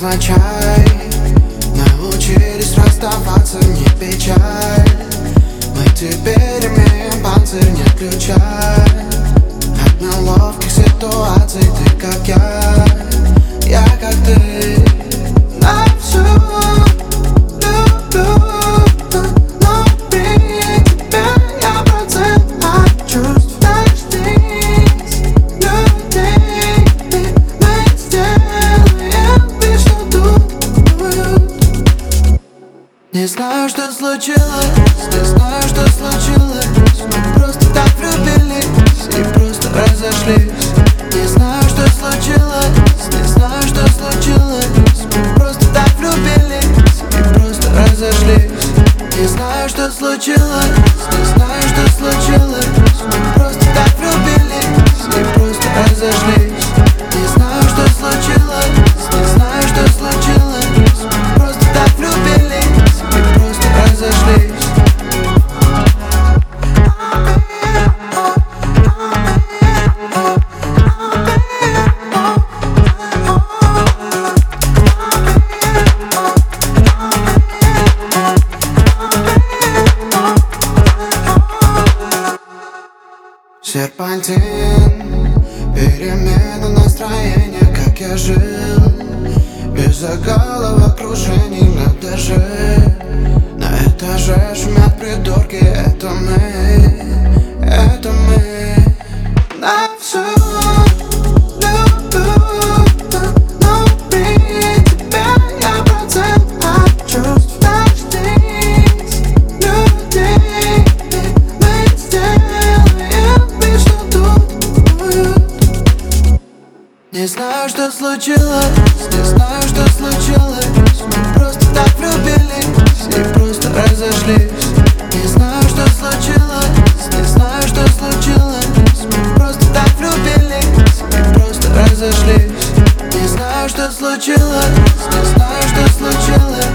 невзначай научились расставаться, не печаль. Мы теперь имеем панцирь, нет ключа от неловких ситуаций. Ты как я как ты. На всю люблю, но при тебе я процент от чувств. Дождись людей, мы сделаем вид, что думают. Не знаю, что случилось, не знаю, что случилось. Мы просто так влюбились и просто разошлись. Не знаю, что случилось, не знаю, что случилось. Мы просто так влюбились и просто разошлись. Не знаю, что случилось, не знаю, что случилось. Мы просто так влюбились и просто разошлись. Не знаю, что случилось, не знаю, что случилось. Мы просто так влюбились и просто разошлись. Серпантин, перемена настроения, как я жил без головокружений на этаже. На этаже шумят придурки, это мы, это мы. На всю люблю, но при тебе я процент от чувств. Дождись людей, мы сделаем вид, что думают. Не знаю, что случилось, не знаю, что случилось. Мы просто так влюбились и просто разошлись. Не знаю, что случилось, не знаю, что случилось. Мы просто так влюбились и просто разошлись. Не знаю, что случилось, не знаю, что случилось.